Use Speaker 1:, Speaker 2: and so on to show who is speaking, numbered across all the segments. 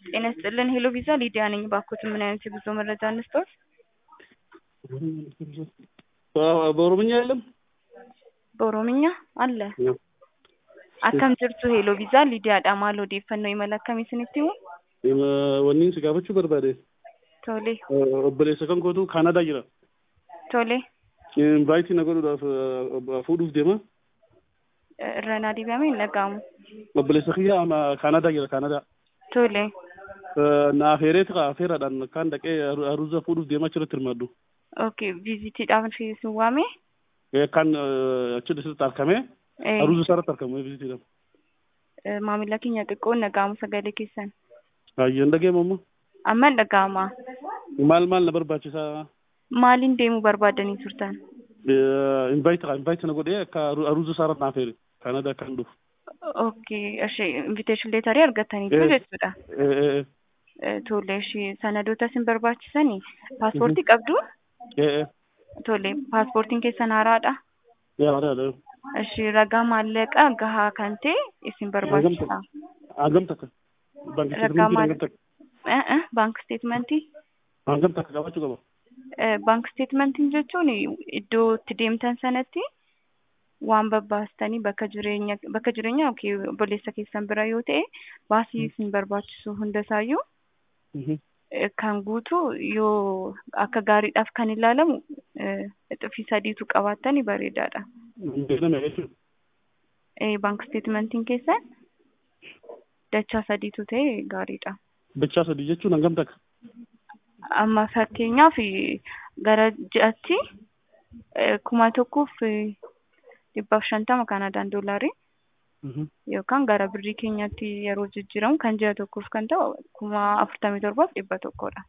Speaker 1: ጤና ይስጥልን ሄሎ ቪዛ ሊዲያ ነኝ። ባክዎት ምን አይነት የጉዞ መረጃ እንስጥዎት?
Speaker 2: በኦሮምኛ የለም?
Speaker 1: በኦሮምኛ አለ። አከም ጅርቱ ሄሎ ቪዛ ሊዲያ ዳማል odeeffannoo imala akkamii isinitti himu?
Speaker 2: Wanni si gaafachuu barbaade.
Speaker 1: Tole.
Speaker 2: Obboleessa kan kootu Kaanadaa jira.
Speaker 1: Tole.
Speaker 2: Invaayitii na godhuudhaaf fuudhuuf deema.
Speaker 1: Irra naa dibame hin dhaga'amu.
Speaker 2: Obboleessa kiyya Kaanadaa jira Kaanadaa.
Speaker 1: Tole.
Speaker 2: Na afeeraadhaan kan dhaqee aruuza fuudhuuf deemaa achirratti hirmaadhu.
Speaker 1: Okay, viizitiidhaaf isin waame?
Speaker 2: Kan achi dhisitti argame. Aruuza isaarratti argamu viizitiidhaaf.
Speaker 1: Maamila keenya xiqqoon dhaga'amu sagalee keessan.
Speaker 2: Baay'een dhageemamu.
Speaker 1: Amma hin dhaga'ama.
Speaker 2: Maal na barbaachisaa?
Speaker 1: Maaliin deemuu barbaadanii turtan?
Speaker 2: Invite na godhee akka aruuza isaarratti na afeere Kaanadaa kan dhufu.
Speaker 1: Okay, ishee invitation leetarii argataniitu jechuudha. Tole, ishee sanadoota isin barbaachisanii paaspoortii qabdu? Tole, paaspoortiin keessan haaraadha?
Speaker 2: Haaraadha.
Speaker 1: Ishee ragaa maallaqaa gahaa kan ta'e isin barbaachisa.
Speaker 2: Hagam takka?
Speaker 1: Bank statementii?
Speaker 2: Hagam takka qabaachuu qaba?
Speaker 1: Bank statementiin jechuun iddoo itti deemtan sanatti waan babbaastanii bakka jireenya obboleessa keessan bira yoo ta'e baasii isin barbaachisu hundasaayyuu kan guutu yoo akka gaariidhaaf kan ilaalamu xifii sadiitu qabaattani bareedaadha. Bank statementiin keessan dachaa sadiitu ta'e gaariidha.
Speaker 2: Dachaa sadii jechuun hangam takka?
Speaker 1: Amma fakkeenyaaf gara ji'atti 1,150 Kaanadaan doolaarii yookaan gara birrii keenyatti yeroo jijjiiramu kan ji'a tokkoof kan ta'u 47,100dha.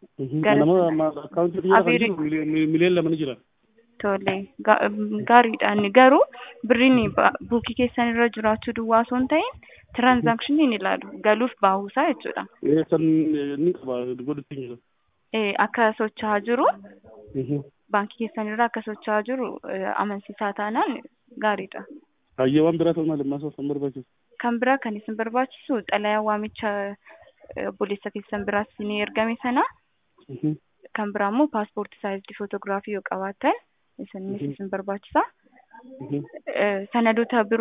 Speaker 2: Miliyoon lama ni jira.
Speaker 1: Tole, gaariidha. Inni garuu birriin buukii keessan irra jiraachuu duwwaa osoo hin ta'in tiraanzaakshinii ni ilaalu. Galuuf baahuusaa jechuudha. Akka socho'aa jiru baankii keessan irraa akka socho'aa jiru amansiisaa taanaan gaariidha.
Speaker 2: Hayyee waan biraa ta'uu malee maasoo kan barbaachisu?
Speaker 1: Kan biraa kan isin barbaachisu xalayaa waamicha obboleessa keessan biraas ni ergame sana. Kan biraa immoo paaspoortii saayizii footoogiraafii yoo qabaatan isin barbaachisa. Sanadoota biroo